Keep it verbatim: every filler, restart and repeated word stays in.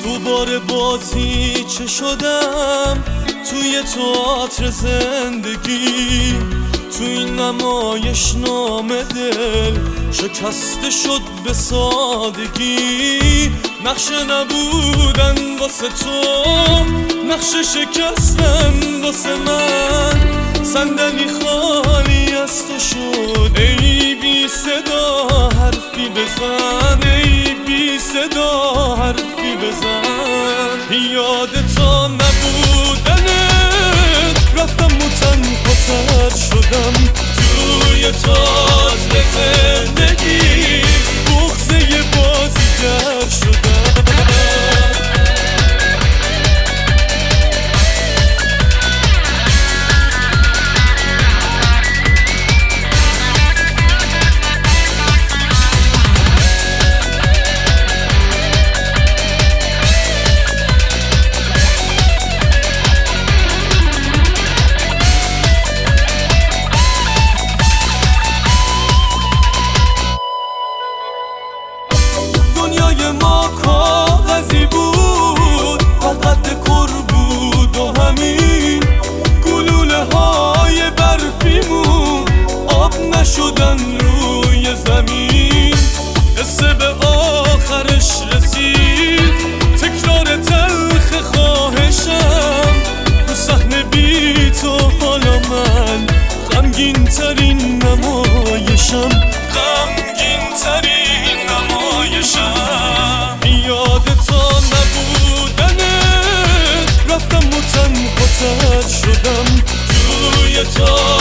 تو بار بازی چه شدم توی تئاتر زندگی، تو این نمایش نامه دل شکسته شد به سادگی. نقشه نبودن واسه تو، نقشه شکستن واسه من، صندلی خالی از تو شد. ای بی صدا حرفی بزن، ای بی صدا حرفی بزن. یاد تا نبودنت رفتم و تنها تر شدم توی تئاتر زندگی، بغضه بازیگر شدم. دنیای ما کاغذی بود، فقط دکور بود و همین. گلوله های برفیمون آب نشدن روی زمین. قصه به آخرش رسید، تکرار تلخ خواهشم. رو صحنه بی تو حالا من غمگین ترین نمایشم، غمگین ترین نمایشم. یاد تا نبودنت رفتم و تنها تر شدم توی تا